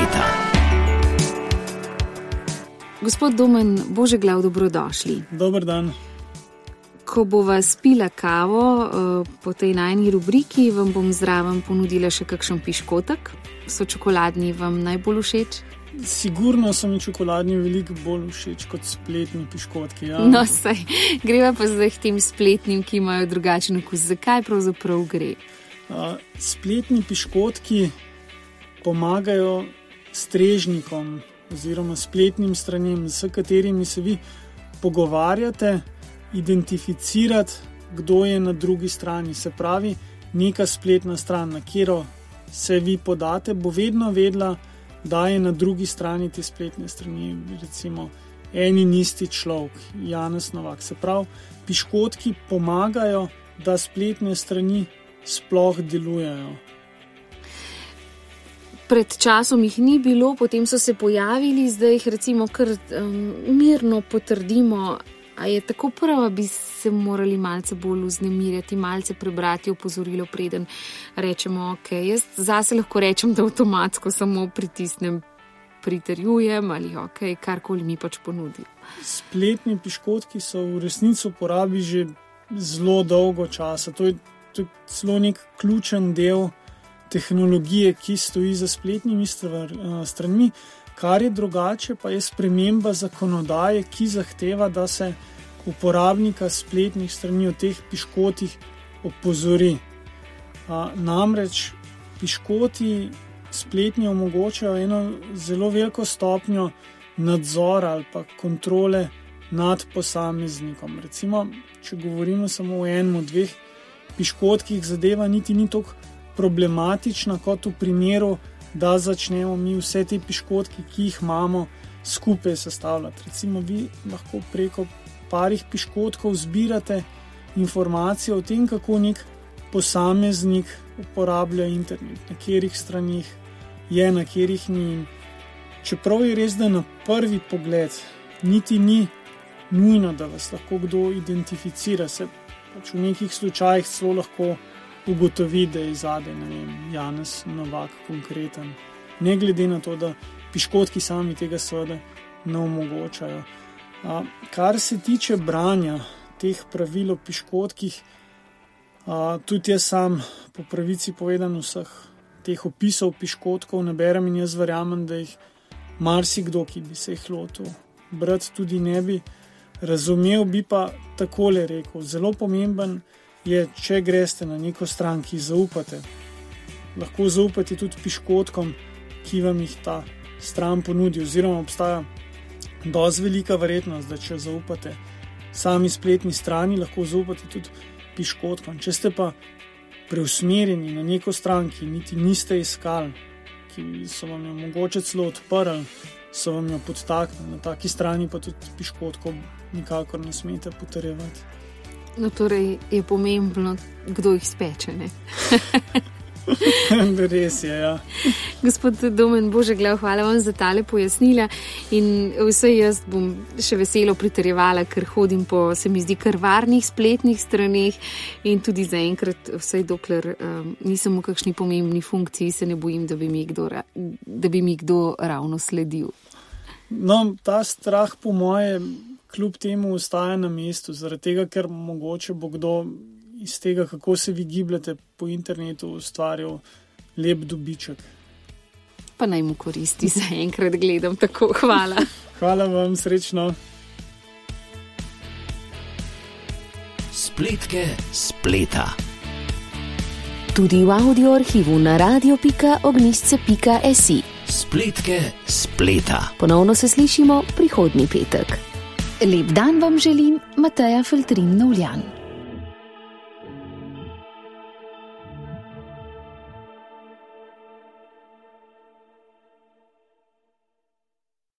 spleta. Gospod Domen Božeglav, dobrodošli. Dober dan. Ko bova spila kavo po tej najni rubriki, vam bom zraven ponudila še kakšen piškotek. So čokoladni vam najbolj všeč? Sigurno so mi čokoladni veliko bolj všeč kot spletni piškotki. Ja. No, saj, greva pa zdaj k tem spletnim, ki imajo drugačen okus. Zakaj pravzaprav gre? Spletni piškotki pomagajo strežnikom oziroma spletnim stranem, s katerimi se vi pogovarjate, identificirati, kdo je na drugi strani. Se pravi, neka spletna stran, na katero se vi podate, bo vedno vedela, da je na drugi strani te spletne strani, recimo en in isti človek, Janez Novak. Se pravi, piškotki pomagajo, da spletne strani sploh delujejo. Pred časom jih ni bilo, potem so se pojavili, zdaj jih recimo kar mirno potrdimo. A je tako prava, bi se morali malce bolj vznemirjati, malce prebrati opozorilo, preden rečemo, ok, jaz zase lahko rečem, da avtomatsko samo pritisnem, pritrjujem ali ok, karkoli mi pač ponudi. Spletni piškotki so v resnici uporabi že zelo dolgo časa. To je celo nek ključen del tehnologije, ki stoji za spletnimi stranmi. Kar je drugače, pa je sprememba zakonodaje, ki zahteva, da se uporabnika spletnih strani o teh piškotih opozori. Namreč piškoti spletni omogočajo eno zelo veliko stopnjo nadzora ali pa kontrole nad posameznikom. Recimo, če govorimo samo o enem, dveh piškotkih, zadeva niti ni toliko problematična kot v primeru, da začnemo mi vse te piškotke, ki jih imamo, skupaj sestavljati. Recimo, vi lahko preko parih piškotkov zbirate informacije o tem, kako nek posameznik uporablja internet, na katerih stranih je, na katerih ni. Čeprav je res, da na prvi pogled niti ni nujno, da vas lahko kdo identificira, se pač v nekih slučajih celo lahko ugotovi, da je zadaj, Janez Novak konkreten. Ne glede na to, da piškotki sami tega seveda ne omogočajo. Kar se tiče branja teh pravil o piškotkih, tudi jaz sam po pravici povedano vseh teh opisov piškotkov ne berem in jaz verjamem, da jih marsikdo, ki bi se jih lotil brati, tudi ne bi razumel. Bi pa takole rekel, zelo pomemben je, če greste na neko stran, ki zaupate, lahko zaupate tudi piškotkom, ki vam jih ta stran ponudi, oziroma obstaja dosti velika verjetnost, da če zaupate sami spletni strani, lahko zaupate tudi piškotkom. Če ste pa preusmerjeni na neko stran, ki niti niste iskali, ki so vam jo mogoče celo odprli, so vam jo podtaknili, na taki strani pa tudi piškotkom nikakor ne smete potrjevati. No, torej je pomembno, kdo jih speče, ne? Res je, ja. Gospod Domen Božeglav, hvala vam za tale pojasnila in vse jaz bom še veselo pritrjevala, ker hodim po, se mi zdi, kar varnih spletnih straneh in tudi zaenkrat, vsaj dokler nisem v kakšni pomembni funkciji, se ne bojim, da bi mi kdo ravno sledil. No, ta strah po moje kljub temu ostaja na mestu, zaradi tega, ker mogoče bo kdo iz tega, kako se vi gibljate po internetu, ustvarjal lep dobiček. Pa naj mu koristi, zaenkrat gledam tako. Hvala. Hvala vam, srečno. Spletke spleta. Tudi v audio arhivu na radio.ognisce.si. Spletke spleta. Ponovno se slišimo prihodnji petek. Lep dan vam želim, Mateja Feltrin Novljan.